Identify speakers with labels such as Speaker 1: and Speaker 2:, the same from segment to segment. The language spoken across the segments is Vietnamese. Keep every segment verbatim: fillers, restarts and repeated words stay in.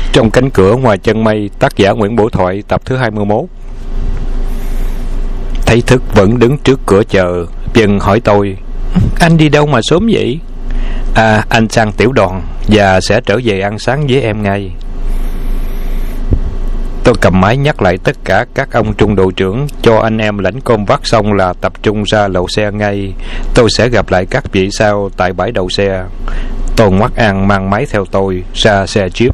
Speaker 1: Trong cánh cửa ngoài chân mây, tác giả Nguyễn Bổ Thoại, tập thứ hai mươi mốt. Thấy Thức vẫn đứng trước cửa chờ, Vân hỏi tôi: Anh đi đâu mà sớm vậy? À, anh sang tiểu đoàn và sẽ trở về ăn sáng với em ngay. Tôi cầm máy nhắc lại tất cả các ông trung đội trưởng cho anh em lãnh cơm vắt xong là tập trung ra lầu xe ngay. Tôi sẽ gặp lại các vị sau tại bãi đậu xe. Tôn Ngoắc An mang máy theo tôi ra xe Jeep.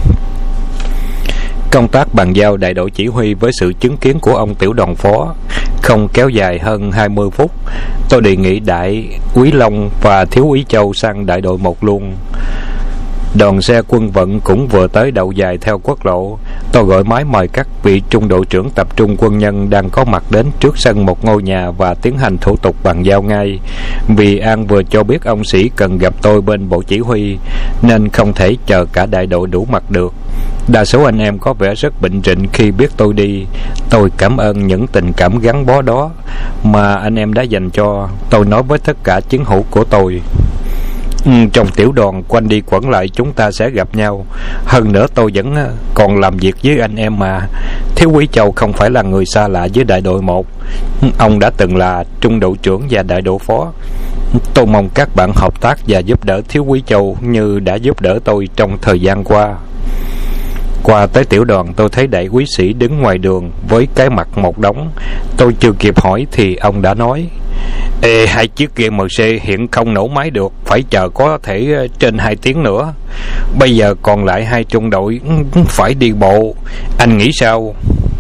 Speaker 1: Công tác bàn giao đại đội chỉ huy với sự chứng kiến của ông tiểu đoàn phó không kéo dài hơn hai mươi phút. Tôi đề nghị đại úy Long và thiếu úy Châu sang đại đội một luôn. Đoàn xe quân vận cũng vừa tới đậu dài theo quốc lộ. Tôi gọi máy mời các vị trung đội trưởng tập trung quân nhân đang có mặt đến trước sân một ngôi nhà và tiến hành thủ tục bàn giao ngay. Vì An vừa cho biết ông Sĩ cần gặp tôi bên bộ chỉ huy nên không thể chờ cả đại đội đủ mặt được. Đa số anh em có vẻ rất bình rịnh khi biết tôi đi. Tôi cảm ơn những tình cảm gắn bó đó mà anh em đã dành cho. Tôi nói với tất cả chiến hữu của tôi: Ừ, trong tiểu đoàn quanh đi quẩn lại chúng ta sẽ gặp nhau. Hơn nữa tôi vẫn còn làm việc với anh em mà. Thiếu úy Châu không phải là người xa lạ với đại đội một. Ông đã từng là trung đội trưởng và đại đội phó. Tôi mong các bạn hợp tác và giúp đỡ thiếu úy Châu như đã giúp đỡ tôi trong thời gian qua. Qua tới tiểu đoàn, tôi thấy đại úy Sĩ đứng ngoài đường với cái mặt một đống. Tôi chưa kịp hỏi thì ông đã nói: Ê, hai chiếc G M C hiện không nổ máy được, phải chờ có thể trên hai tiếng nữa. Bây giờ còn lại hai trung đội phải đi bộ. Anh nghĩ sao?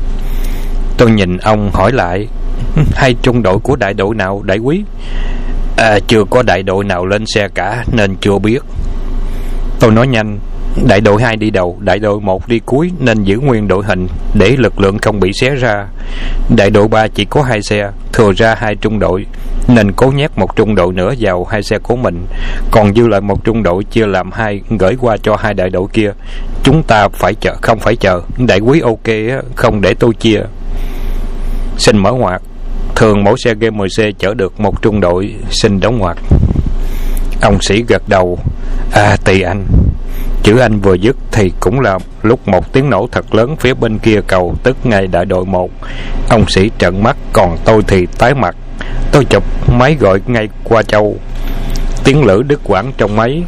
Speaker 1: Tôi nhìn ông hỏi lại: Hai trung đội của đại đội nào đại úy? À, chưa có đại đội nào lên xe cả nên chưa biết. Tôi nói nhanh: Đại đội hai đi đầu, đại đội một đi cuối nên giữ nguyên đội hình để lực lượng không bị xé ra. Đại đội ba chỉ có hai xe, thừa ra hai trung đội nên cố nhét một trung đội nữa vào hai xe của mình, còn dư lại một trung đội chia làm hai gửi qua cho hai đại đội kia. Chúng ta phải chờ, không phải chờ. Đại quý ok không để tôi chia. Xin mở ngoặc. Thường mỗi xe G M C chở được một trung đội. Xin đóng ngoặc. Ông Sĩ gật đầu: À, tùy anh. Chữ anh vừa dứt thì cũng là lúc một tiếng nổ thật lớn phía bên kia cầu, tức ngay đại đội một. Ông Sĩ trợn mắt, còn tôi thì tái mặt. Tôi chụp máy gọi ngay qua Châu. Tiếng lửa đứt quãng trong máy: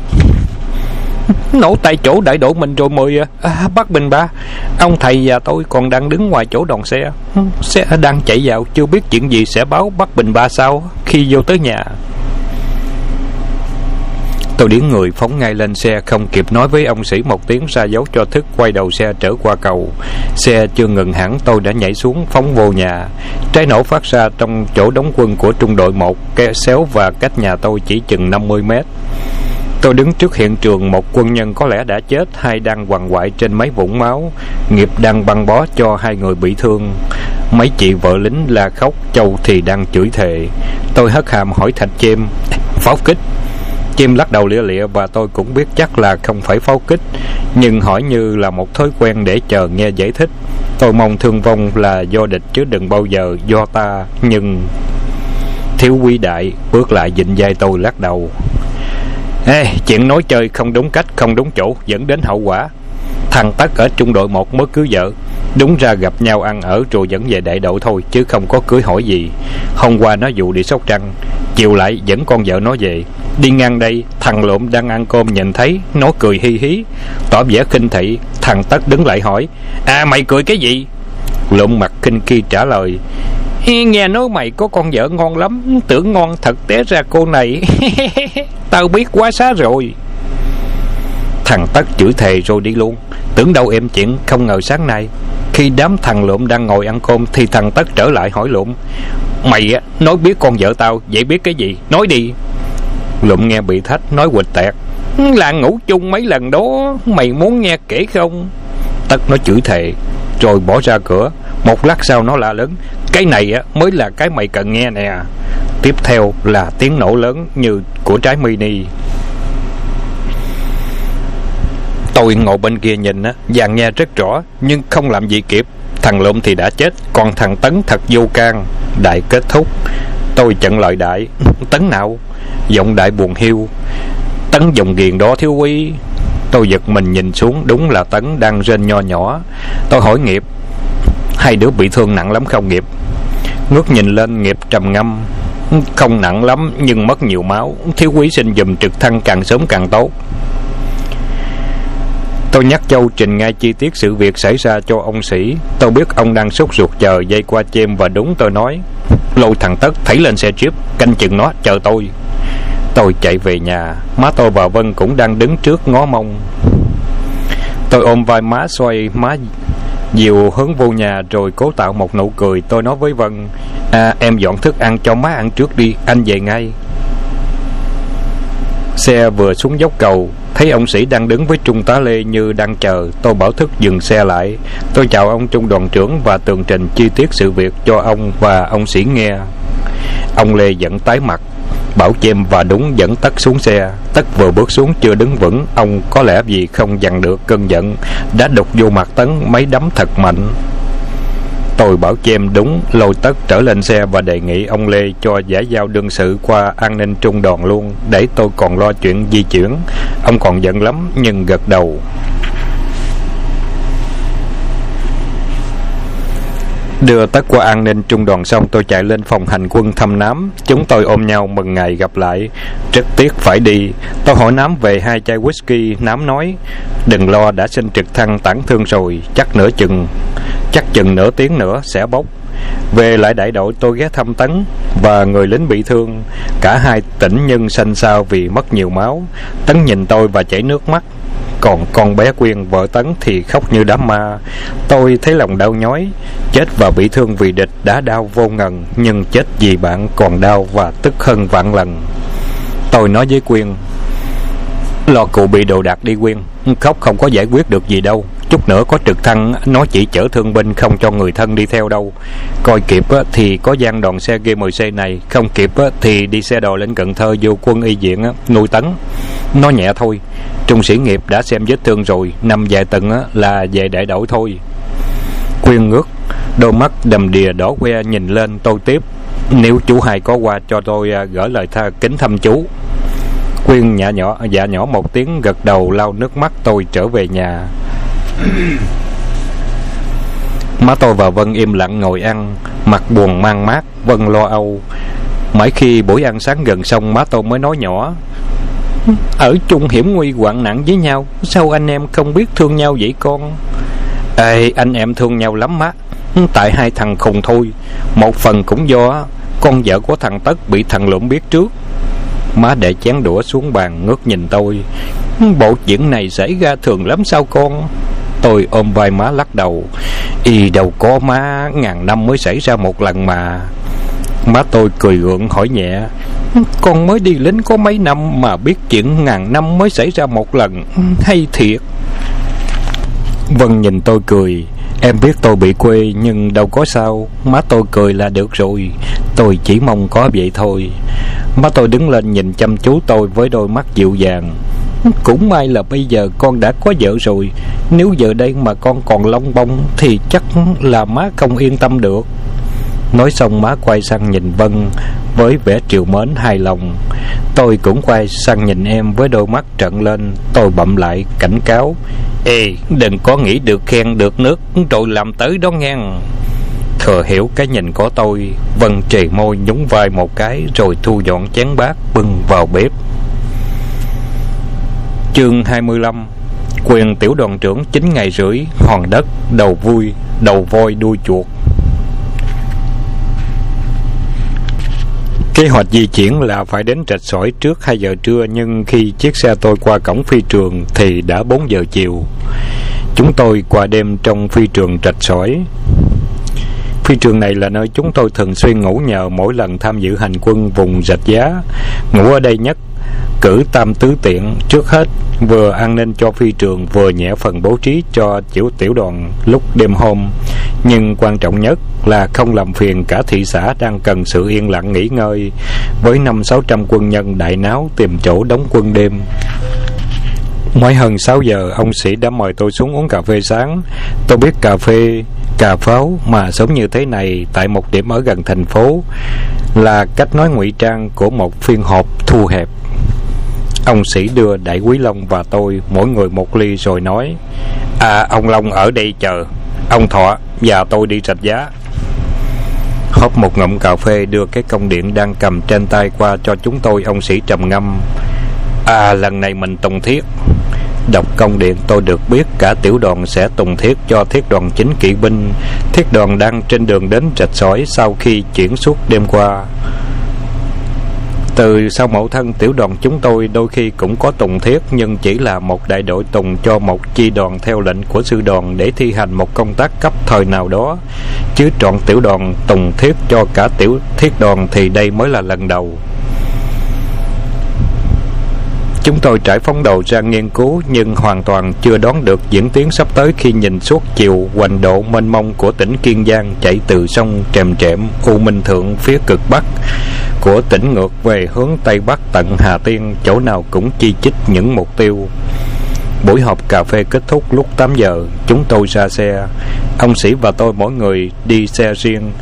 Speaker 1: Nổ tại chỗ đại đội mình rồi mười à. à Bắc Bình ba, ông thầy và tôi còn đang đứng ngoài chỗ đoàn xe. Xe đang chạy vào, chưa biết chuyện gì sẽ báo Bắc Bình ba sau khi vô tới nhà. Tôi điếng người phóng ngay lên xe, không kịp nói với ông Sĩ một tiếng ra dấu cho Thức quay đầu xe trở qua cầu. Xe chưa ngừng hẳn, tôi đã nhảy xuống phóng vô nhà. Trái nổ phát ra trong chỗ đóng quân của trung đội một, ke xéo và cách nhà tôi chỉ chừng năm mươi mét. Tôi đứng trước hiện trường, một quân nhân có lẽ đã chết, hai đang quằn quại trên mấy vũng máu. Nghiệp đang băng bó cho hai người bị thương. Mấy chị vợ lính la khóc, Châu thì đang chửi thề. Tôi hất hàm hỏi Thạch Chêm: Pháo kích? Chim lắc đầu lia lịa và tôi cũng biết chắc là không phải pháo kích, nhưng hỏi như là một thói quen để chờ nghe giải thích. Tôi mong thương vong là do địch chứ đừng bao giờ do ta. Nhưng thiếu úy Đại bước lại vịn vai tôi lắc đầu: Ê, chuyện nói chơi không đúng cách, không đúng chỗ dẫn đến hậu quả. Thằng Tất ở trung đội một mới cưới vợ, đúng ra gặp nhau ăn ở rồi dẫn về đại đội thôi chứ không có cưới hỏi gì. Hôm qua nó dụ đi Sóc Trăng, chiều lại dẫn con vợ nó về. Đi ngang đây, thằng Lụm đang ăn cơm nhìn thấy, nó cười hi hí, tỏ vẻ khinh thị. Thằng Tất đứng lại hỏi: À, mày cười cái gì? Lụm mặt khinh khi trả lời: Nghe nói mày có con vợ ngon lắm, tưởng ngon thật té ra cô này. Tao biết quá xá rồi. Thằng Tất chửi thề rồi đi luôn. Tưởng đâu em chuyện, không ngờ sáng nay khi đám thằng Lụm đang ngồi ăn cơm thì thằng Tất trở lại hỏi Lụm: Mày á, nói biết con vợ tao, vậy biết cái gì? Nói đi. Lụm nghe bị thách, nói quịch tẹt: Là ngủ chung mấy lần đó, mày muốn nghe kể không? Tất nó chửi thề rồi bỏ ra cửa. Một lát sau nó la lớn: Cái này á mới là cái mày cần nghe nè. Tiếp theo là tiếng nổ lớn như của trái mini. Tôi ngồi bên kia nhìn á và nghe rất rõ, nhưng không làm gì kịp. Thằng Lụm thì đã chết, còn thằng Tấn thật vô can. Đại kết thúc. Tôi chặn lời Đại: Tấn nào? Giọng Đại buồn hiu: Tấn dòng ghiền đó thiếu úy. Tôi giật mình nhìn xuống, đúng là Tấn đang rên nho nhỏ. Tôi hỏi Nghiệp: hai đứa bị thương nặng lắm không Nghiệp? Ngước nhìn lên, Nghiệp trầm ngâm: không nặng lắm nhưng mất nhiều máu, thiếu úy xin giùm trực thăng càng sớm càng tốt. Tôi nhắc Châu trình ngay chi tiết sự việc xảy ra cho ông Sĩ. Tôi biết ông đang sốt ruột chờ dây qua chêm, và đúng tôi nói: lôi thằng Tất thảy lên xe jeep, canh chừng nó, chờ tôi. Tôi chạy về nhà. Má tôi và Vân cũng đang đứng trước ngó mông. Tôi ôm vai má, xoay má dìu hướng vô nhà, rồi cố tạo một nụ cười. Tôi nói với Vân: à, em dọn thức ăn cho má ăn trước đi, anh về ngay. Xe vừa xuống dốc cầu, thấy ông Sĩ đang đứng với Trung tá Lê như đang chờ. Tôi bảo thức dừng xe lại. Tôi chào ông Trung đoàn trưởng và tường trình chi tiết sự việc cho ông và ông Sĩ nghe. Ông Lê vẫn tái mặt, bảo chêm và đúng dẫn Tất xuống xe. Tất vừa bước xuống chưa đứng vững, ông có lẽ vì không dằn được cơn giận đã đục vô mặt Tấn mấy đấm thật mạnh. Tôi bảo chêm đúng lôi Tất trở lên xe và đề nghị ông Lê cho giải giao đương sự qua an ninh trung đoàn luôn, để tôi còn lo chuyện di chuyển. Ông còn giận lắm nhưng gật đầu. Đưa Tất qua an ninh trung đoàn xong, tôi chạy lên phòng hành quân thăm Nám. Chúng tôi ôm nhau mừng ngày gặp lại. Rất tiếc phải đi. Tôi hỏi Nám về hai chai whisky. Nám nói: đừng lo, đã xin trực thăng tản thương rồi, chắc nửa chừng chắc chừng nửa tiếng nữa sẽ bốc. Về lại đại đội, tôi ghé thăm Tấn và người lính bị thương. Cả hai tỉnh nhưng xanh xao vì mất nhiều máu. Tấn nhìn tôi và chảy nước mắt, còn con bé Quyên, vợ Tấn, thì khóc như đám ma. Tôi thấy lòng đau nhói. Chết và bị thương vì địch đã đau vô ngần, nhưng chết vì bạn còn đau và tức hơn vạn lần. Tôi nói với Quyên: lo cụ bị đồ đạc đi Quyên, khóc không có giải quyết được gì đâu. Chút nữa có trực thăng, nó chỉ chở thương binh, không cho người thân đi theo đâu. Coi kịp thì có gian đoàn xe G mười C này, không kịp thì đi xe đò lên Cần Thơ vô quân y viện nuôi Tấn. Nó nhẹ thôi, Trung sĩ Nghiệp đã xem vết thương rồi, nằm vài tuần là về đại đội thôi. Quyên ngước, đôi mắt đầm đìa đỏ que nhìn lên. Tôi tiếp: nếu chú hai có qua cho tôi gửi lời tha kính thăm chú. Quyên nhả nhỏ dạ nhỏ một tiếng, gật đầu lau nước mắt. Tôi trở về nhà. Má tôi và Vân im lặng ngồi ăn, mặt buồn mang mát. Vân lo âu. Mãi khi buổi ăn sáng gần xong, má tôi mới nói nhỏ: ở chung hiểm nguy hoạn nạn với nhau, sao anh em không biết thương nhau vậy con? Ê, anh em thương nhau lắm má, tại hai thằng khùng thôi. Một phần cũng do con vợ của thằng Tất bị thằng Lụm biết trước. Má để chén đũa xuống bàn, ngước nhìn tôi: bộ chuyện này xảy ra thường lắm sao con? Tôi ôm vai má lắc đầu: y đâu có má, ngàn năm mới xảy ra một lần mà. Má tôi cười gượng hỏi nhẹ: con mới đi lính có mấy năm mà biết chuyện ngàn năm mới xảy ra một lần, hay thiệt. Vân nhìn tôi cười: em biết tôi bị quê nhưng đâu có sao. Má tôi cười là được rồi, tôi chỉ mong có vậy thôi. Má tôi đứng lên nhìn chăm chú tôi với đôi mắt dịu dàng: cũng may là bây giờ con đã có vợ rồi. Nếu giờ đây mà con còn lông bông thì chắc là má không yên tâm được. Nói xong má quay sang nhìn Vân với vẻ trìu mến hài lòng. Tôi cũng quay sang nhìn em với đôi mắt trợn lên. Tôi bậm lại cảnh cáo: ê, đừng có nghĩ được khen được nước rồi làm tới đó ngang. Thừa hiểu cái nhìn của tôi, Vân trề môi nhún vai một cái rồi thu dọn chén bát bưng vào bếp. Chương hai mươi lăm. Quyền tiểu đoàn trưởng chín ngày rưỡi, hòn đất, đầu vui, đầu voi đuôi chuột. Kế hoạch di chuyển là phải đến Rạch Sỏi trước hai giờ trưa, nhưng khi chiếc xe tôi qua cổng phi trường thì đã bốn giờ chiều. Chúng tôi qua đêm trong phi trường Rạch Sỏi. Phi trường này là nơi chúng tôi thường xuyên ngủ nhờ mỗi lần tham dự hành quân vùng Rạch Giá. Ngủ ở đây nhất cử tam tứ tiện. Trước hết vừa an ninh cho phi trường, vừa nhẹ phần bố trí cho tiểu tiểu đoàn lúc đêm hôm. Nhưng quan trọng nhất là không làm phiền cả thị xã đang cần sự yên lặng nghỉ ngơi, với năm sáu trăm quân nhân đại náo tìm chỗ đóng quân đêm. Mới hơn sáu giờ, ông Sĩ đã mời tôi xuống uống cà phê sáng. Tôi biết cà phê, cà pháo mà sống như thế này tại một điểm ở gần thành phố là cách nói ngụy trang của một phiên họp thu hẹp. Ông sĩ đưa Đại Quý Long và tôi mỗi người một ly rồi nói: À, ông Long ở đây chờ, ông Thọ và tôi đi rạch giá. Hớp một ngụm cà phê, đưa cái công điện đang cầm trên tay qua cho chúng tôi. Ông sĩ trầm ngâm: À, lần này mình tùng thiết. Đọc công điện, tôi được biết cả tiểu đoàn sẽ tùng thiết cho thiết đoàn chính kỵ binh. Thiết đoàn đang trên đường đến rạch sỏi sau khi chuyển suốt đêm qua. Từ sau Mậu Thân, tiểu đoàn chúng tôi đôi khi cũng có tùng thiết, nhưng chỉ là một đại đội tùng cho một chi đoàn theo lệnh của sư đoàn để thi hành một công tác cấp thời nào đó, chứ trọn tiểu đoàn tùng thiết cho cả tiểu thiết đoàn thì đây mới là lần đầu. Chúng tôi trải phóng đầu ra nghiên cứu, nhưng hoàn toàn chưa đoán được diễn tiến sắp tới khi nhìn suốt chiều hoành độ mênh mông của tỉnh Kiên Giang chảy từ sông Trèm Trệm, U Minh Thượng phía cực bắc của tỉnh ngược về hướng tây bắc tận Hà Tiên, chỗ nào cũng chi chít những mục tiêu. Buổi họp cà phê kết thúc lúc tám giờ, chúng tôi ra xe. Ông Sĩ và tôi mỗi người đi xe riêng.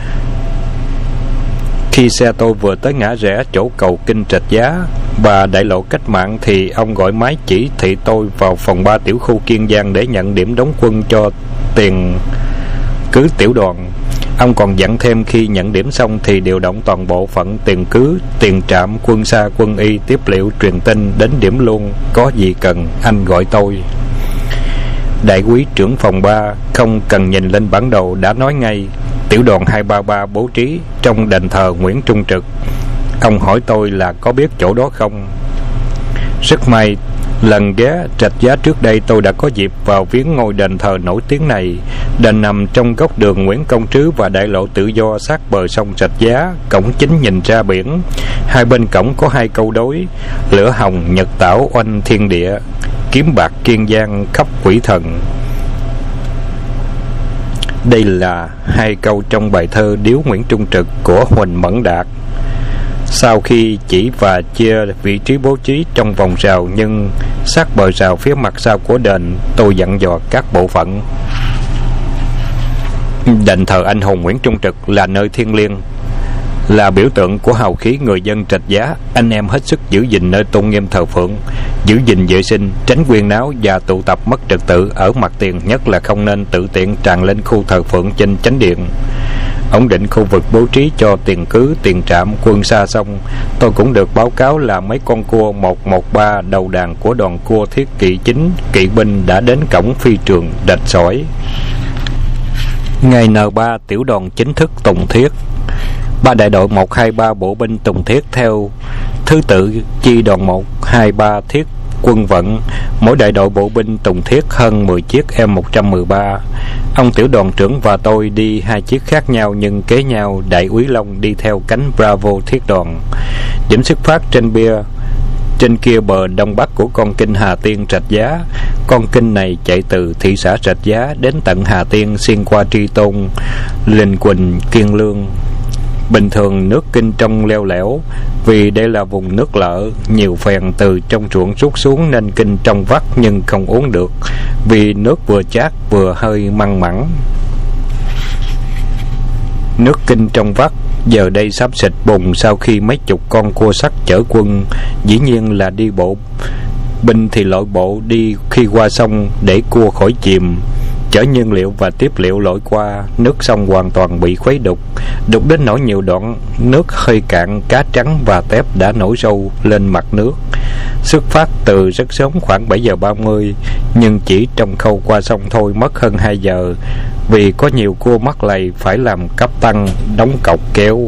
Speaker 1: Khi xe tôi vừa tới ngã rẽ chỗ cầu Kinh Rạch Giá và đại lộ Cách Mạng thì ông gọi máy chỉ thị tôi vào phòng ba tiểu khu Kiên Giang để nhận điểm đóng quân cho tiền cứ tiểu đoàn. Ông còn dặn thêm khi nhận điểm xong thì điều động toàn bộ phận tiền cứ, tiền trạm, quân xa, quân y tiếp liệu truyền tin đến điểm luôn, có gì cần anh gọi tôi. Đại quý trưởng phòng ba không cần nhìn lên bản đồ đã nói ngay: Tiểu đoàn hai ba ba bố trí trong đền thờ Nguyễn Trung Trực. Ông hỏi tôi là có biết chỗ đó không. Rất may, lần ghé Rạch Giá trước đây tôi đã có dịp vào viếng ngôi đền thờ nổi tiếng này. Đền nằm trong góc đường Nguyễn Công Trứ và đại lộ Tự Do sát bờ sông Rạch Giá, cổng chính nhìn ra biển. Hai bên cổng có hai câu đối: lửa hồng nhật tảo oanh thiên địa, kiếm bạc Kiên Giang khắp quỷ thần. Đây là hai câu trong bài thơ Điếu Nguyễn Trung Trực của Huỳnh Mẫn Đạt. Sau khi chỉ và chia vị trí bố trí trong vòng rào nhưng sát bờ rào phía mặt sau của đền, tôi dặn dò các bộ phận: đền thờ anh hùng Nguyễn Trung Trực là nơi thiêng liêng, là biểu tượng của hào khí người dân Rạch Giá. Anh em hết sức giữ gìn nơi tôn nghiêm thờ phượng, giữ gìn vệ sinh, tránh quyên náo và tụ tập mất trật tự ở mặt tiền, nhất là không nên tự tiện tràn lên khu thờ phượng trên chánh điện. Ổn định khu vực bố trí cho tiền cứ, tiền trạm, quân xa xong, tôi cũng được báo cáo là mấy con cua một một ba đầu đàn của đoàn cua thiết kỵ chính kỵ binh đã đến cổng phi trường Rạch Sỏi. Ngày N ba, tiểu đoàn chính thức tùng thiết. Ba đại đội một hai ba bộ binh tùng thiết theo thứ tự chi đoàn một hai ba thiết quân vận. Mỗi đại đội bộ binh tùng thiết hơn mười chiếc M một một ba. Ông tiểu đoàn trưởng và tôi đi hai chiếc khác nhau nhưng kế nhau. Đại úy Long đi theo cánh Bravo thiết đoàn. Điểm xuất phát trên bia trên kia bờ đông bắc của con kênh Hà Tiên Rạch Giá. Con kênh này chạy từ thị xã Rạch Giá đến tận Hà Tiên, xuyên qua Tri Tôn, Linh Quỳnh, Kiên Lương. Bình thường nước kinh trong leo lẻo, vì đây là vùng nước lợ, nhiều phèn từ trong ruộng rút xuống nên kinh trong vắt nhưng không uống được, vì nước vừa chát vừa hơi măng mẳng. Nước kinh trong vắt giờ đây sắp xịt bùn sau khi mấy chục con cua sắt chở quân, dĩ nhiên là đi bộ. Binh thì lội bộ đi khi qua sông để cua khỏi chìm, chở nhiên liệu và tiếp liệu lội qua. Nước sông hoàn toàn bị khuấy đục, đục đến nỗi nhiều đoạn nước hơi cạn, cá trắng và tép đã nổi sâu lên mặt nước. Xuất phát từ rất sớm, khoảng bảy giờ ba mươi, nhưng chỉ trong khâu qua sông thôi mất hơn hai giờ, vì có nhiều cua mắc lầy phải làm cấp tăng, đóng cọc kéo.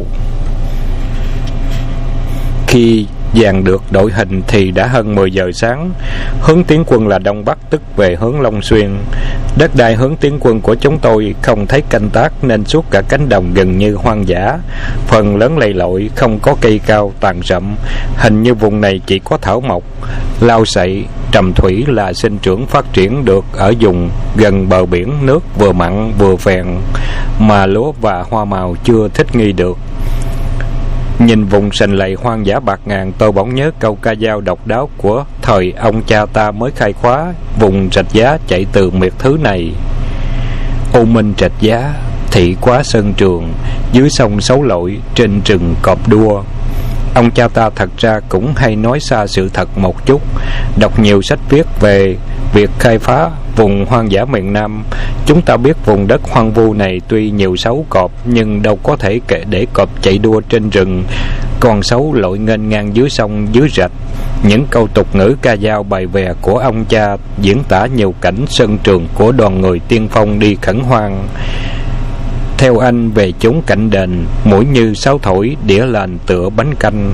Speaker 1: Khi dàn được đội hình thì đã hơn mười giờ sáng. Hướng tiến quân là đông bắc, tức về hướng Long Xuyên. Đất đai hướng tiến quân của chúng tôi không thấy canh tác nên suốt cả cánh đồng gần như hoang dã, phần lớn lầy lội, không có cây cao tàn rậm. Hình như vùng này chỉ có thảo mộc, lau sậy, trầm thủy là sinh trưởng phát triển được ở vùng gần bờ biển, nước vừa mặn vừa phèn, mà lúa và hoa màu chưa thích nghi được. Nhìn vùng sình lầy hoang dã bạt ngàn, tôi bỗng nhớ câu ca dao độc đáo của thời ông cha ta mới khai khóa: vùng Rạch Giá chạy từ miệt thứ này. U Minh Rạch Giá, thị quá sơn trường, dưới sông Xấu Lội, trên rừng cọp đua. Ông cha ta thật ra cũng hay nói xa sự thật một chút. Đọc nhiều sách viết về việc khai phá vùng hoang dã miền Nam, chúng ta biết vùng đất hoang vu này tuy nhiều sấu cọp, nhưng đâu có thể kể để cọp chạy đua trên rừng, con sấu lội nghênh ngang dưới sông dưới rạch. Những câu tục ngữ ca dao bài vè của ông cha diễn tả nhiều cảnh sân trường của đoàn người tiên phong đi khẩn hoang. Theo anh về chốn cạnh đền, mũi như sáo thổi, đĩa lành tựa bánh canh.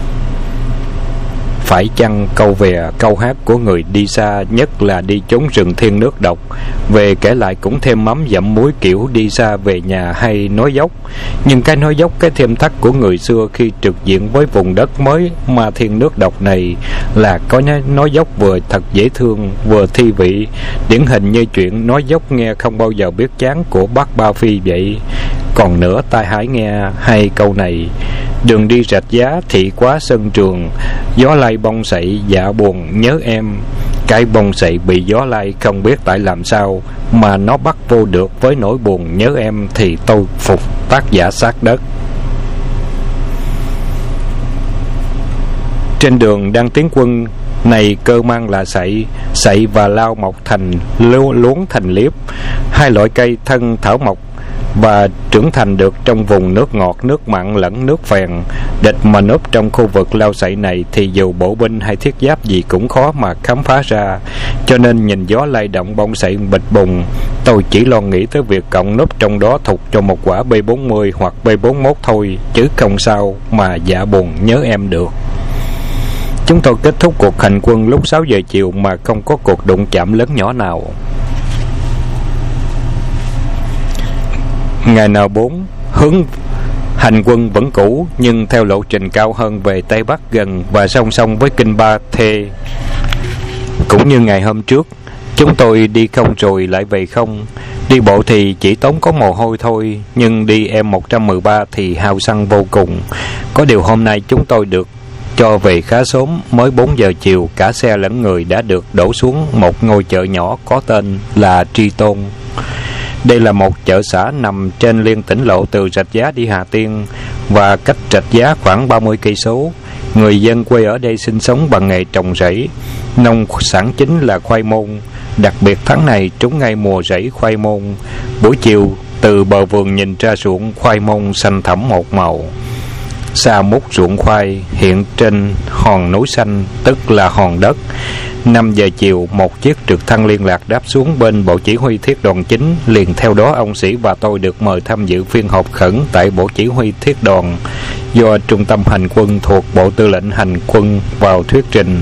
Speaker 1: Phải chăng câu vè, câu hát của người đi xa, nhất là đi chốn rừng thiên nước độc, về kể lại cũng thêm mắm dặm muối kiểu đi xa về nhà hay nói dốc. Nhưng cái nói dốc, cái thêm thắt của người xưa khi trực diện với vùng đất mới mà thiên nước độc này là có nói dốc vừa thật dễ thương, vừa thi vị, điển hình như chuyện nói dốc nghe không bao giờ biết chán của bác Ba Phi vậy. Còn nữa, tai hãy nghe hay câu này: đường đi rạch giá thị quá sân trường, gió lay bông sậy dạ buồn nhớ em. Cái bông sậy bị gió lay không biết tại làm sao mà nó bắt vô được với nỗi buồn nhớ em, thì tôi phục tác giả sát đất. Trên đường đang tiến quân này, cơ mang là sậy, sậy và lao mọc thành luống thành liếp, hai loại cây thân thảo mộc và trưởng thành được trong vùng nước ngọt, nước mặn lẫn nước phèn. Địch mà núp trong khu vực lao sậy này thì dù bộ binh hay thiết giáp gì cũng khó mà khám phá ra. Cho nên nhìn gió lay động bông sậy bịch bùng, tôi chỉ lo nghĩ tới việc cộng núp trong đó thục cho một quả B bốn mươi hoặc B bốn mươi mốt thôi, chứ không sao mà dạ buồn nhớ em được. Chúng tôi kết thúc cuộc hành quân lúc sáu giờ chiều mà không có cuộc đụng chạm lớn nhỏ nào. Ngày N bốn, hướng hành quân vẫn cũ nhưng theo lộ trình cao hơn về Tây Bắc gần và song song với kinh Ba Thê. Cũng như ngày hôm trước, chúng tôi đi không rồi lại về không. Đi bộ thì chỉ tốn có mồ hôi thôi, nhưng đi M một một ba thì hao xăng vô cùng. Có điều hôm nay chúng tôi được cho về khá sớm, mới bốn giờ chiều, cả xe lẫn người đã được đổ xuống một ngôi chợ nhỏ có tên là Tri Tôn. Đây là một chợ xã nằm trên liên tỉnh lộ từ Rạch Giá đi Hà Tiên và cách Rạch Giá khoảng ba mươi cây số. Người dân quê ở đây sinh sống bằng nghề trồng rẫy, nông sản chính là khoai môn. Đặc biệt tháng này trúng ngay mùa rẫy khoai môn. Buổi chiều từ bờ vườn nhìn ra ruộng khoai môn xanh thẳm một màu. Xa mút ruộng khoai hiện trên hòn núi xanh, tức là hòn đất. Năm giờ chiều, một chiếc trực thăng liên lạc đáp xuống bên bộ chỉ huy thiết đoàn chính. Liền theo đó ông Sĩ và tôi được mời tham dự phiên họp khẩn tại bộ chỉ huy thiết đoàn do Trung tâm Hành quân thuộc Bộ Tư lệnh Hành quân vào thuyết trình.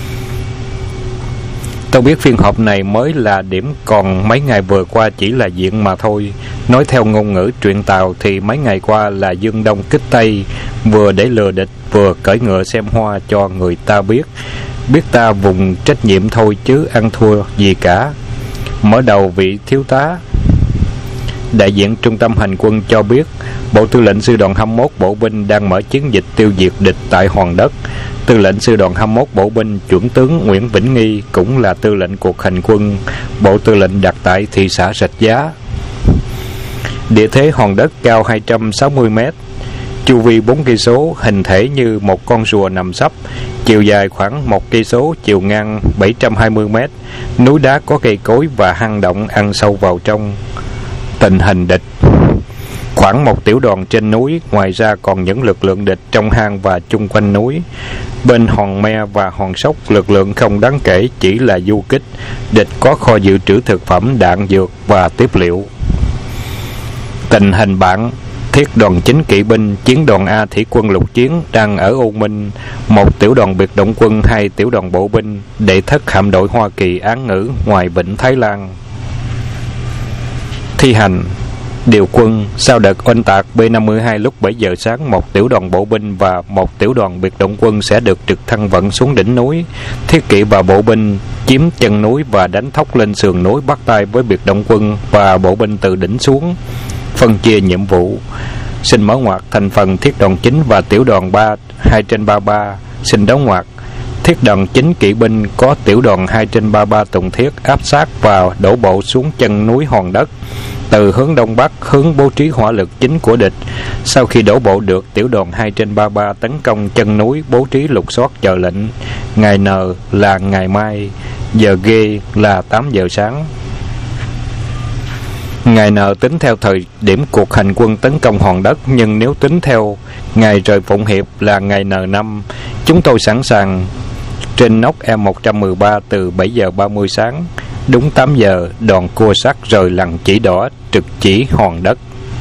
Speaker 1: Tôi biết phiên họp này mới là điểm, còn mấy ngày vừa qua chỉ là diện mà thôi. Nói theo ngôn ngữ truyện Tàu thì mấy ngày qua là dương đông kích tây, vừa để lừa địch vừa cởi ngựa xem hoa cho người ta biết. Biết ta vùng trách nhiệm thôi chứ ăn thua gì cả. Mở đầu vị thiếu tá đại diện Trung tâm Hành quân cho biết Bộ Tư lệnh Sư đoàn hai mươi mốt Bộ binh đang mở chiến dịch tiêu diệt địch tại Hòn Đất. Tư lệnh Sư đoàn hai mươi mốt Bộ binh chuẩn tướng Nguyễn Vĩnh Nghi cũng là tư lệnh cuộc hành quân. Bộ Tư lệnh đặt tại thị xã Rạch Giá. Địa thế Hòn Đất cao hai trăm sáu mươi mét, chu vi bốn cây số, hình thể như một con rùa nằm sấp, chiều dài khoảng một cây số, chiều ngang bảy trăm hai mươi mét. Núi đá có cây cối và hang động ăn sâu vào trong. Tình hình địch: khoảng một tiểu đoàn trên núi, ngoài ra còn những lực lượng địch trong hang và chung quanh núi. Bên Hòn Me và Hòn Sóc, lực lượng không đáng kể, chỉ là du kích. Địch có kho dự trữ thực phẩm, đạn dược và tiếp liệu. Tình hình bạn: thiết đoàn chính kỵ binh, chiến đoàn A thủy quân lục chiến đang ở U Minh, một tiểu đoàn biệt động quân, hai tiểu đoàn bộ binh, đệ thất hạm đội Hoa Kỳ án ngữ ngoài vịnh Thái Lan. Thi hành: điều quân sau đợt oanh tạc B năm mươi hai lúc bảy giờ sáng, một tiểu đoàn bộ binh và một tiểu đoàn biệt động quân sẽ được trực thăng vận xuống đỉnh núi. Thiết kỵ và bộ binh chiếm chân núi và đánh thốc lên sườn núi bắt tay với biệt động quân và bộ binh từ đỉnh xuống. Phân chia nhiệm vụ: xin mở ngoặc thành phần thiết đoàn chính và tiểu đoàn ba hai trên ba mươi ba. Xin đóng ngoặc: thiết đoàn chính kỵ binh có tiểu đoàn hai trên ba mươi ba tuần thiết áp sát và đổ bộ xuống chân núi Hòn Đất. từ hướng đông bắc hướng bố trí hỏa lực chính của địch. Sau khi đổ bộ được, tiểu đoàn hai trên ba mươi ba tấn công chân núi, bố trí lục soát chờ lệnh. Ngày N là ngày mai, giờ G là tám giờ sáng. Ngày N tính theo thời điểm cuộc hành quân tấn công hòn đất, nhưng nếu tính theo ngày rời Phụng Hiệp là ngày N năm. Chúng tôi sẵn sàng trên nóc E một trăm mười ba từ bảy giờ ba mươi sáng. Đúng tám giờ, đoàn cua sắt rời lằn chỉ đỏ trực chỉ hòn đất.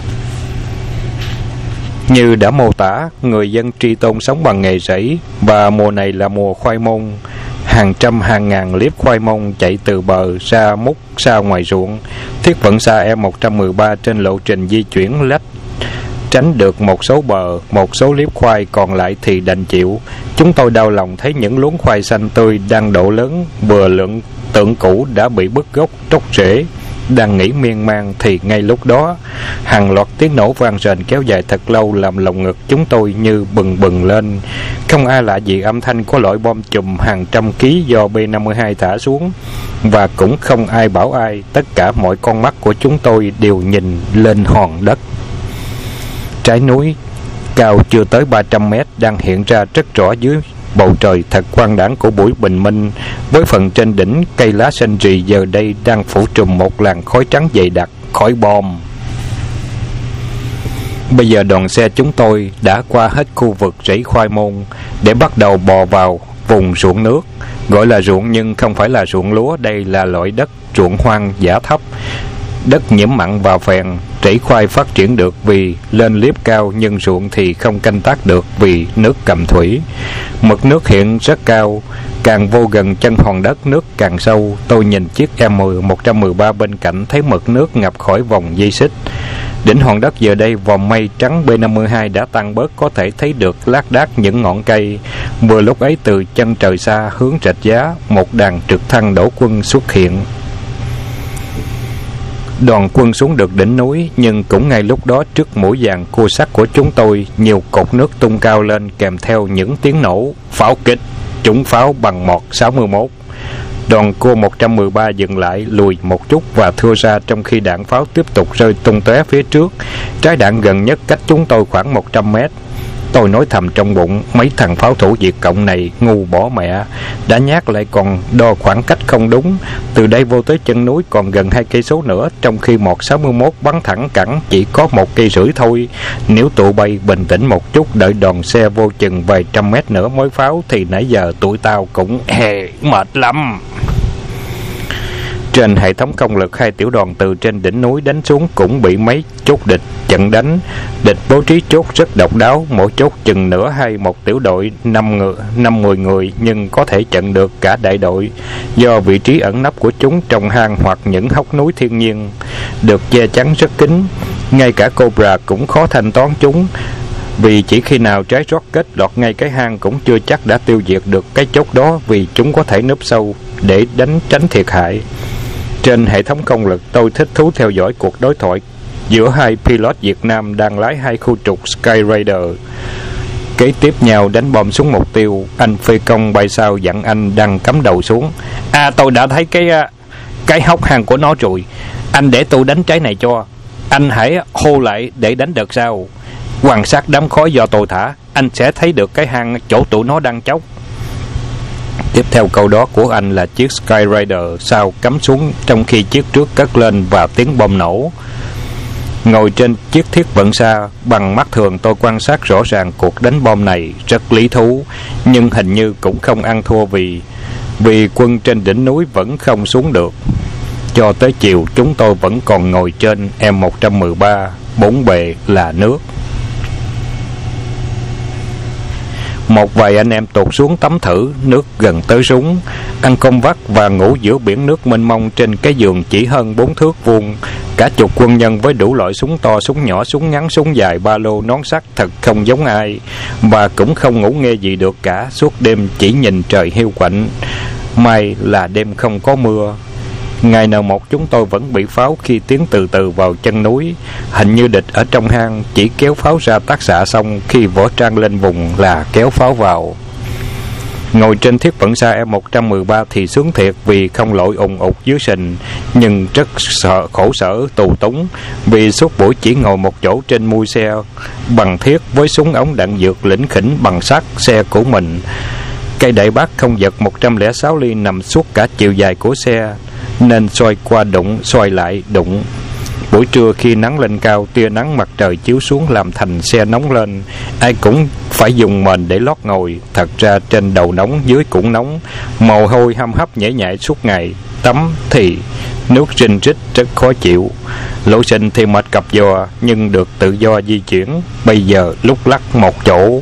Speaker 1: Như đã mô tả, người dân Tri Tôn sống bằng nghề rẫy, và mùa này là mùa khoai môn. Hàng trăm hàng ngàn liếp khoai môn chạy từ bờ ra múc xa ngoài ruộng. Thiết vận xa E một trăm mười ba trên lộ trình di chuyển lách tránh được một số bờ, một số liếp khoai, còn lại thì đành chịu. Chúng tôi đau lòng thấy những luống khoai xanh tươi đang đổ lớn, vừa lượng tượng cũ đã bị bứt gốc tróc rễ. Đang nghĩ miên man thì ngay lúc đó, hàng loạt tiếng nổ vang rền kéo dài thật lâu làm lồng ngực chúng tôi như bừng bừng lên. Không ai lạ gì âm thanh của loại bom chùm hàng trăm ký do B năm mươi hai thả xuống, và cũng không ai bảo ai. Tất cả mọi con mắt của chúng tôi đều nhìn lên hòn đất. Trái núi cao chưa tới ba trăm mét đang hiện ra rất rõ dưới bầu trời thật quang đãng của buổi bình minh, với phần trên đỉnh cây lá xanh rì giờ đây đang phủ trùm một làn khói trắng dày đặc, khói bom. Bây giờ đoàn xe chúng tôi đã qua hết khu vực rẫy khoai môn để bắt đầu bò vào vùng ruộng nước. Gọi là ruộng nhưng không phải là ruộng lúa, đây là loại đất ruộng hoang dã thấp, đất nhiễm mặn và phèn. Rẫy khoai phát triển được vì lên liếp cao, nhưng ruộng thì không canh tác được vì nước cầm thủy. Mực nước hiện rất cao, càng vô gần chân hòn đất nước càng sâu. Tôi nhìn chiếc E một trăm mười ba bên cạnh thấy mực nước ngập khỏi vòng dây xích. Đỉnh hòn đất giờ đây vòng mây trắng B năm mươi hai đã tăng bớt, có thể thấy được lác đác những ngọn cây. Vừa lúc ấy từ chân trời xa hướng Rạch Giá, một đàn trực thăng đổ quân xuất hiện. Đoàn quân xuống được đỉnh núi, nhưng cũng ngay lúc đó trước mũi giàn cua sắt của chúng tôi, nhiều cột nước tung cao lên kèm theo những tiếng nổ pháo kích, trúng pháo bằng mọt sáu mươi mốt. Đoàn cua một trăm mười ba dừng lại, lùi một chút và thưa ra, trong khi đạn pháo tiếp tục rơi tung tóe phía trước. Trái đạn gần nhất cách chúng tôi khoảng một trăm mét. Tôi nói thầm trong bụng, mấy thằng pháo thủ Việt Cộng này ngu bỏ mẹ, đã nhát lại còn đo khoảng cách không đúng. Từ đây vô tới chân núi còn gần hai cây số nữa, trong khi một sáu mươi mốt bắn thẳng cẳng chỉ có một cây rưỡi thôi. Nếu tụi bay bình tĩnh một chút, đợi đoàn xe vô chừng vài trăm mét nữa mới pháo, thì nãy giờ tụi tao cũng hề mệt lắm. Trên hệ thống công lực, hai tiểu đoàn từ trên đỉnh núi đánh xuống cũng bị mấy chốt địch chặn đánh. Địch bố trí chốt rất độc đáo, mỗi chốt chừng nửa hay một tiểu đội năm người, năm mười người, nhưng có thể chặn được cả đại đội do vị trí ẩn nấp của chúng trong hang hoặc những hốc núi thiên nhiên được che chắn rất kín. Ngay cả Cobra cũng khó thanh toán chúng, vì chỉ khi nào trái rocket lọt ngay cái hang cũng chưa chắc đã tiêu diệt được cái chốt đó, vì chúng có thể núp sâu để đánh tránh thiệt hại. Trên hệ thống công lực, tôi thích thú theo dõi cuộc đối thoại giữa hai pilot Việt Nam đang lái hai khu trục Sky Raider kế tiếp nhau đánh bom xuống mục tiêu. Anh phi công bay sau dặn anh đang cắm đầu xuống: À, tôi đã thấy cái cái hốc hang của nó rồi. Anh để tôi đánh trái này cho. Anh hãy hô lại để đánh đợt sau. Quan sát đám khói do tôi thả, anh sẽ thấy được cái hang chỗ tụi nó đang chốc. Tiếp theo câu đó của anh là chiếc Sky Raider sau cắm xuống, trong khi chiếc trước cất lên và tiếng bom nổ. Ngồi trên chiếc thiết vận xa, bằng mắt thường tôi quan sát rõ ràng cuộc đánh bom này rất lý thú, nhưng hình như cũng không ăn thua vì vì quân trên đỉnh núi vẫn không xuống được. Cho tới chiều chúng tôi vẫn còn ngồi trên E một trăm mười ba, bốn bề là nước. Một vài anh em tụt xuống tắm thử, nước gần tới súng. Ăn cơm vắt và ngủ giữa biển nước mênh mông trên cái giường chỉ hơn bốn thước vuông. Cả chục quân nhân với đủ loại súng to, súng nhỏ, súng ngắn, súng dài, ba lô, nón sắt, thật không giống ai. Và cũng không ngủ nghe gì được cả, suốt đêm chỉ nhìn trời hiu quạnh. May là đêm không có mưa. Ngày nào một chúng tôi vẫn bị pháo khi tiến từ từ vào chân núi. Hình như địch ở trong hang chỉ kéo pháo ra tác xạ xong, khi võ trang lên vùng là kéo pháo vào. Ngồi trên thiết vận xa E một trăm mười ba thì sướng thiệt vì không lội ùng ục dưới sình, nhưng rất sợ khổ sở tù túng vì suốt buổi chỉ ngồi một chỗ trên mui xe bằng thiết với súng ống đạn dược lỉnh khỉnh bằng sắt xe của mình. Cây đại bác không giật một trăm lẻ sáu ly nằm suốt cả chiều dài của xe, nên xoay qua đụng, xoay lại đụng. Buổi trưa khi nắng lên cao, tia nắng mặt trời chiếu xuống làm thành xe nóng lên. Ai cũng phải dùng mền để lót ngồi. Thật ra trên đầu nóng, dưới cũng nóng. Mồ hôi hăm hấp nhễ nhại suốt ngày. Tắm thì nước rinh rít rất khó chịu. Lộ trình thì mệt cặp giò, nhưng được tự do di chuyển. Bây giờ lúc lắc một chỗ.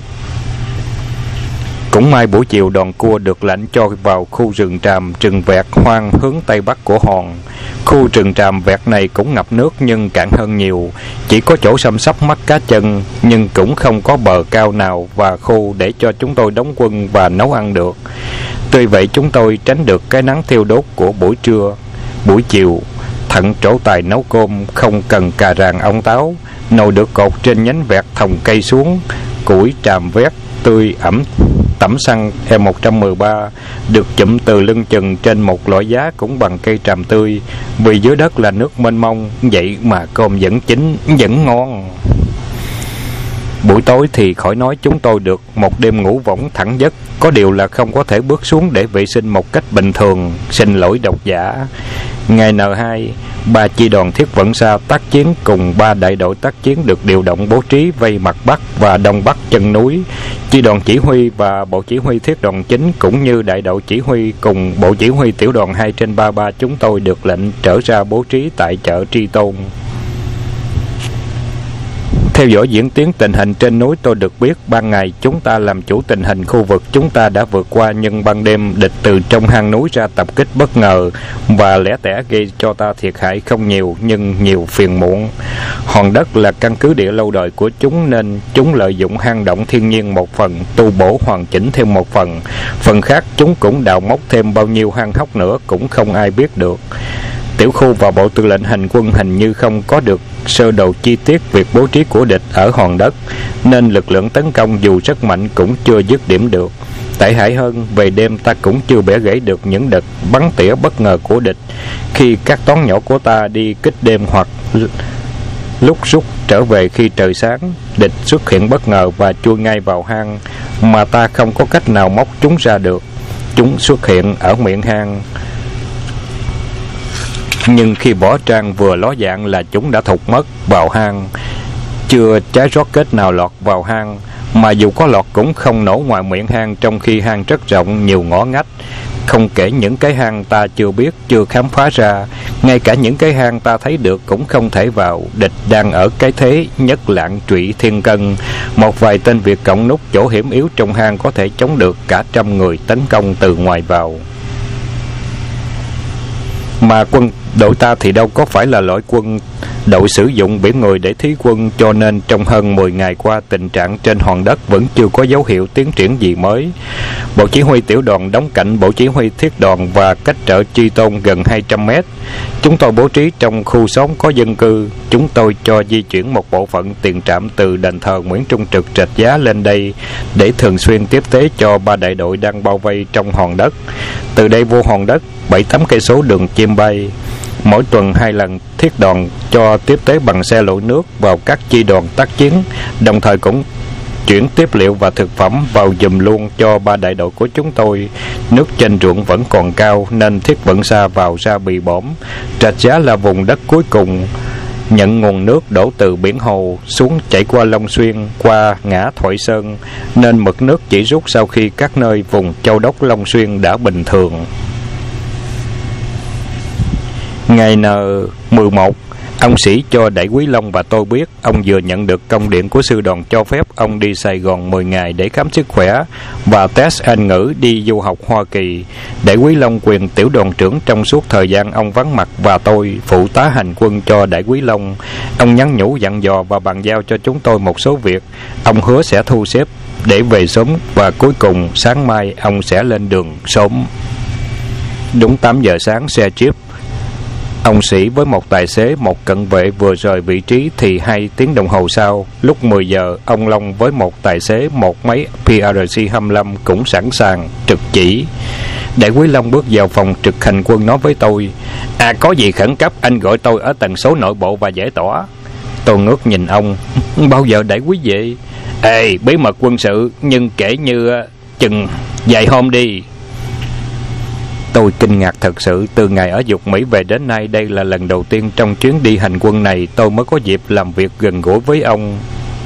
Speaker 1: Cũng may buổi chiều đoàn cua được lãnh cho vào khu rừng tràm, rừng vẹt hoang hướng tây bắc của Hòn. Khu rừng tràm vẹt này cũng ngập nước nhưng cạn hơn nhiều, chỉ có chỗ xăm xắp mắt cá chân, nhưng cũng không có bờ cao nào và khô để cho chúng tôi đóng quân và nấu ăn được. Tuy vậy chúng tôi tránh được cái nắng thiêu đốt của buổi trưa. Buổi chiều, thận trổ tài nấu cơm, không cần cà ràng ong táo, nồi được cột trên nhánh vẹt thòng cây xuống, củi tràm vét tươi ẩm tẩm xăng E một trăm mười ba được chụm từ lưng chừng trên một loại giá cũng bằng cây tràm tươi, vì dưới đất là nước mênh mông, vậy mà cơm vẫn chín vẫn ngon. Buổi tối thì khỏi nói, chúng tôi được một đêm ngủ võng thẳng giấc, có điều là không có thể bước xuống để vệ sinh một cách bình thường, xin lỗi độc giả. Ngày N hai, ba chi đoàn thiết vận xa tác chiến cùng ba đại đội tác chiến được điều động bố trí vây mặt Bắc và Đông Bắc chân núi. Chi đoàn chỉ huy và bộ chỉ huy thiết đoàn chính cũng như đại đội chỉ huy cùng bộ chỉ huy tiểu đoàn hai trên ba mươi ba chúng tôi được lệnh trở ra bố trí tại chợ Tri Tôn. Theo dõi diễn tiến tình hình trên núi, tôi được biết ban ngày chúng ta làm chủ tình hình khu vực chúng ta đã vượt qua, nhưng ban đêm địch từ trong hang núi ra tập kích bất ngờ và lẻ tẻ gây cho ta thiệt hại không nhiều nhưng nhiều phiền muộn. Hòn đất là căn cứ địa lâu đời của chúng nên chúng lợi dụng hang động thiên nhiên một phần, tu bổ hoàn chỉnh thêm một phần. Phần khác chúng cũng đào móc thêm bao nhiêu hang hốc nữa cũng không ai biết được. Tiểu khu và bộ tư lệnh hành quân hình như không có được sơ đồ chi tiết việc bố trí của địch ở hòn đất, nên lực lượng tấn công dù rất mạnh cũng chưa dứt điểm được. Tệ hại hơn, về đêm ta cũng chưa bẻ gãy được những đợt bắn tỉa bất ngờ của địch khi các toán nhỏ của ta đi kích đêm hoặc lúc rút trở về khi trời sáng. Địch xuất hiện bất ngờ và chui ngay vào hang mà ta không có cách nào móc chúng ra được. Chúng xuất hiện ở miệng hang, nhưng khi võ trang vừa ló dạng là chúng đã thụt mất vào hang. Chưa trái rocket nào lọt vào hang, mà dù có lọt cũng không nổ ngoài miệng hang, trong khi hang rất rộng, nhiều ngõ ngách. Không kể những cái hang ta chưa biết, chưa khám phá ra, ngay cả những cái hang ta thấy được cũng không thể vào. Địch đang ở cái thế nhất lạng trụy thiên cân. Một vài tên Việt Cộng núp chỗ hiểm yếu trong hang có thể chống được cả trăm người tấn công từ ngoài vào. Mà quân đội ta thì đâu có phải là loại quân đội sử dụng biển người để thí quân, cho nên trong hơn mười ngày qua tình trạng trên hòn đất vẫn chưa có dấu hiệu tiến triển gì mới. Bộ chỉ huy tiểu đoàn đóng cạnh bộ chỉ huy thiết đoàn và cách chợ Tri Tôn gần hai trăm mét. Chúng tôi bố trí trong khu xóm có dân cư. Chúng tôi cho di chuyển một bộ phận tiền trạm từ đền thờ Nguyễn Trung Trực Rạch Giá lên đây để thường xuyên tiếp tế cho ba đại đội đang bao vây trong hòn đất. Từ đây vô hòn đất bảy tám cây số đường chim bay. Mỗi tuần hai lần thiết đoàn cho tiếp tế bằng xe lội nước vào các chi đoàn tác chiến, đồng thời cũng chuyển tiếp liệu và thực phẩm vào giùm luôn cho ba đại đội của chúng tôi. Nước trên ruộng vẫn còn cao nên thiết vận xa vào ra bị bõm. Rạch Giá là vùng đất cuối cùng nhận nguồn nước đổ từ biển Hồ xuống chảy qua Long Xuyên, qua ngã Thoại Sơn, nên mực nước chỉ rút sau khi các nơi vùng Châu Đốc Long Xuyên đã bình thường. Ngày N mười một, ông Sĩ cho Đại Quý Long và tôi biết ông vừa nhận được công điện của sư đoàn cho phép ông đi Sài Gòn mười ngày để khám sức khỏe và test Anh ngữ đi du học Hoa Kỳ. Đại Quý Long quyền tiểu đoàn trưởng trong suốt thời gian ông vắng mặt và tôi phụ tá hành quân cho Đại Quý Long. Ông nhắn nhủ dặn dò và bàn giao cho chúng tôi một số việc. Ông hứa sẽ thu xếp để về sớm và cuối cùng sáng mai ông sẽ lên đường sớm. Đúng tám giờ sáng, xe Jeep Ông Sĩ với một tài xế, một cận vệ vừa rời vị trí thì hai tiếng đồng hồ sau, lúc mười giờ, ông Long với một tài xế, một máy pê rờ xê hai mươi lăm cũng sẵn sàng trực chỉ. Đại úy Long bước vào phòng trực hành quân nói với tôi: À, có gì khẩn cấp anh gọi tôi ở tần số nội bộ và giải tỏa. Tôi ngước nhìn ông: Bao giờ đại úy về? Ê, bí mật quân sự, nhưng kể như chừng vài hôm đi. Tôi kinh ngạc thật sự. Từ ngày ở Dục Mỹ về đến nay, đây là lần đầu tiên trong chuyến đi hành quân này tôi mới có dịp làm việc gần gũi với ông.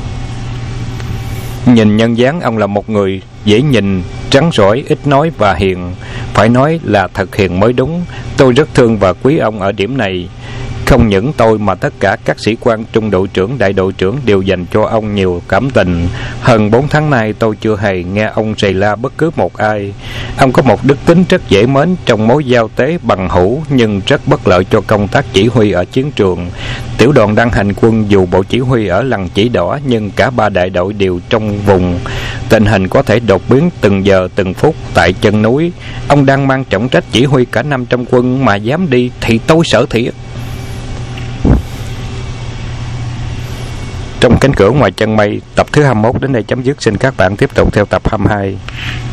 Speaker 1: Nhìn nhân dáng, ông là một người dễ nhìn, trắng rỏi, ít nói và hiền. Phải nói là thật hiền mới đúng. Tôi rất thương và quý ông ở điểm này. Không những tôi mà tất cả các sĩ quan trung đội trưởng, đại đội trưởng đều dành cho ông nhiều cảm tình. Hơn bốn tháng nay tôi chưa hề nghe ông rầy la bất cứ một ai. Ông có một đức tính rất dễ mến trong mối giao tế bằng hữu, nhưng rất bất lợi cho công tác chỉ huy ở chiến trường. Tiểu đoàn đang hành quân, dù bộ chỉ huy ở lằn chỉ đỏ, nhưng cả ba đại đội đều trong vùng. Tình hình có thể đột biến từng giờ từng phút. Tại chân núi, ông đang mang trọng trách chỉ huy cả năm trăm quân mà dám đi thì tôi sợ thiệt. Trong cánh cửa ngoài chân mây, tập thứ hai mươi mốt đến đây chấm dứt. Xin các bạn tiếp tục theo tập hai mươi hai.